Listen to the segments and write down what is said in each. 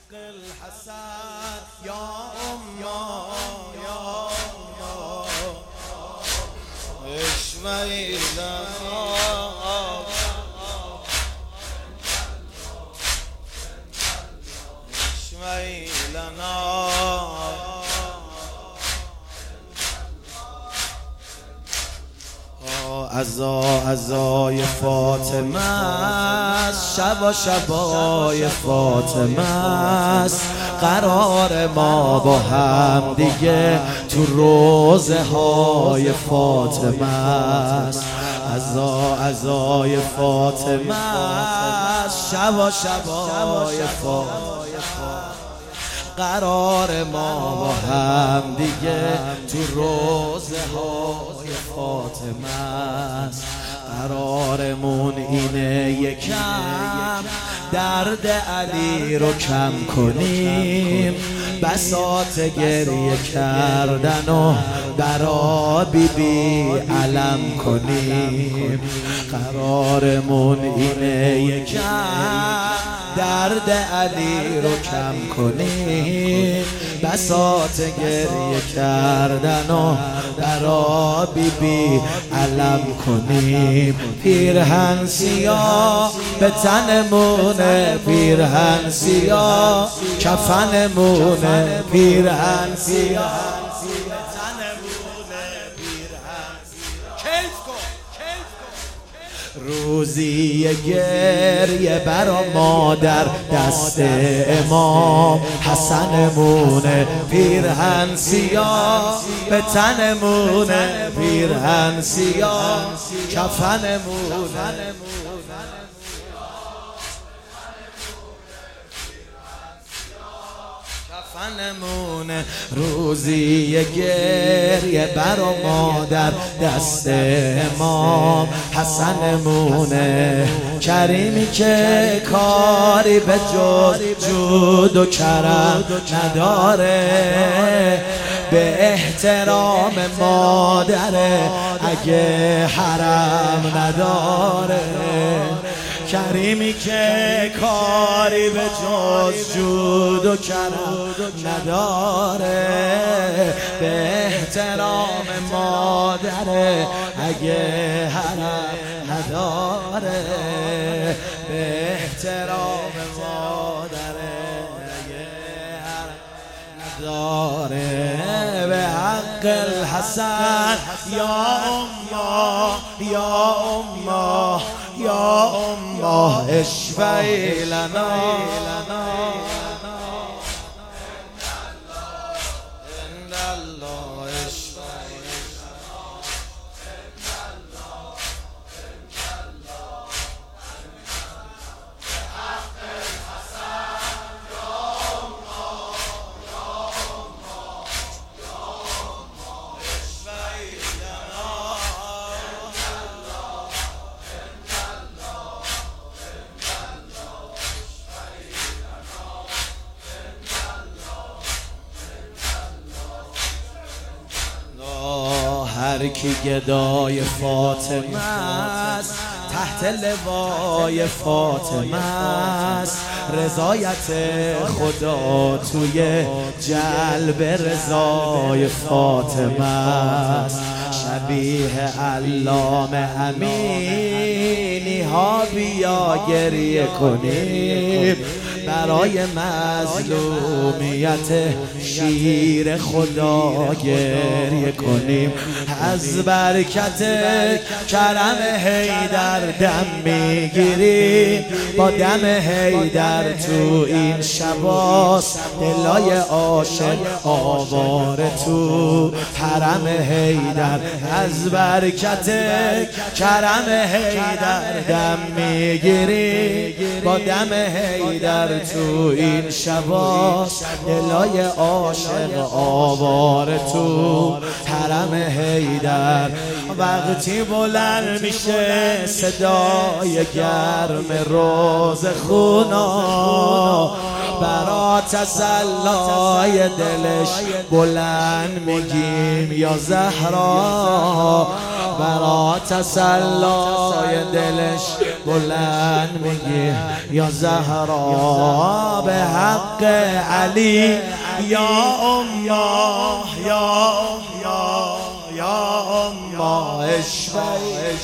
الحسن یا اما یا اما اشفعی لنا اشفعی لنا عزای فاطمه است، شبای فاطمه است، قرار ما با هم دیگه تو روزه های فاطمه است. عزای فاطمه است، شبای فاطمه قرار ما با هم دیگه تو روزه های فاطمه است. قرارمون اینه یکم درد علی رو کم کنیم، بساط گریه کردن و برا بیبی علم کنیم. قرارمون اینه یکم درد علی رو کم کنیم، بساط گریه کردن و برا بیبی علم کنیم. پیرهن سیاه به تنمونه، پیرهن سیاه کفنمونه، پیرهن سیاه روزی گریه برا مادر دست امام حسنمونه، پیرهن سیاه به تنمونه، پیرهن سیاه کفنمونه. روزی گریه برا مادر دست امام حسنمونه، کریمی که کاری به جز جود و کرم نداره، به احترام مادره اگه حرم نداره. کریمی که کاری به جز جود و کرم نداره، به احترام مادره اگه حرم نداره، به احترام مادره اگه حرم نداره. به حق الحسن یا اما یا اما یا اما اشفعی لنا هر کی گدای فاطمه است، تحت لوای فاطمه است، رضایت خدا توی جلب رضای فاطمه است. شبیه علامه امینی ها بیا گریه کنیم، برای مظلومیت شیر خدا گریه کنیم. از برکت کرم حیدر دم میگیریم، با دم حیدر تو این شباست دلای عاشق آواره تو حرم حیدر. از برکت کرم حیدر دم میگیریم، با دم حیدر تو این شباست دلای عاشق آواره تو حرم حیدر. وقتی بلند میشه صدای گرم روز خونا، برا تسلای دلش بلند میگیم یا زهرا، برا تسلای دلش بلند میگیم یا زهرا. به حق حق علی یا اما یا اما یا اما اشفی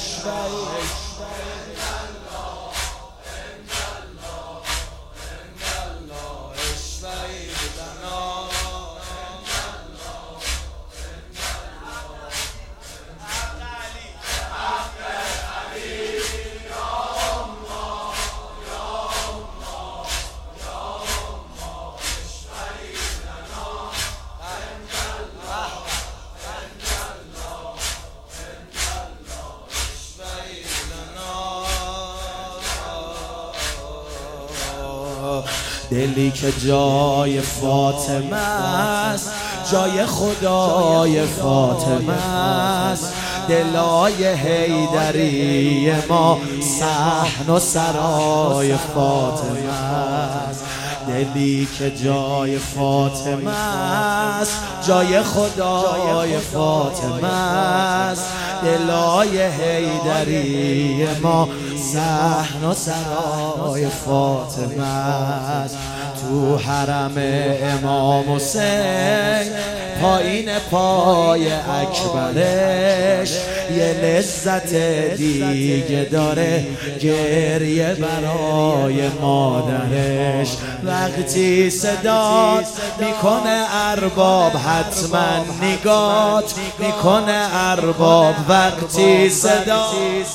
دلی که جای فاطمه است، جای خدای فاطمه است، دلای حیدری ما صحن و سرای فاطمه است. دلی که جای فاطمه است، جای خدای فاطمه است، دلای حیدری ما صحن و سرای فاطمه است. تو حرم امام حسین پایین پای اکبرش یه لذت دیگه داره، گریه برای مادرش. وقتی صدات میکنه ارباب حتما نگات میکنه ارباب، وقتی صدات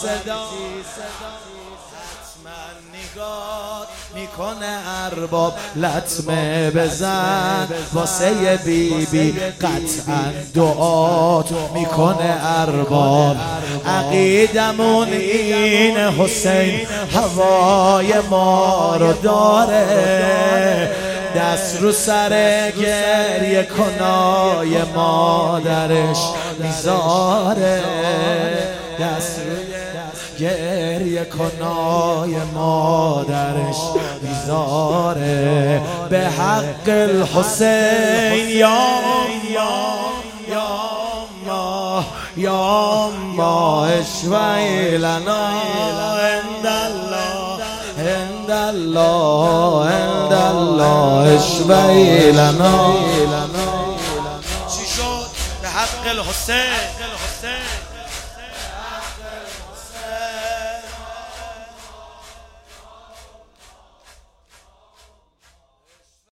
میکنه ارباب، لطمه بزن واسه بیبی قطعا دعات میکنه ارباب. عقیدمون این حسین هوای ما رو داره، دست رو سر گریه کنای مادرش میذاره، دست رو گریه کنای مادرش میذاره. به حق الحسین یا اما یا اما اشفی لنا عند الله عند الله عند الله اشفی لنا. چی شد؟ به حق الحسین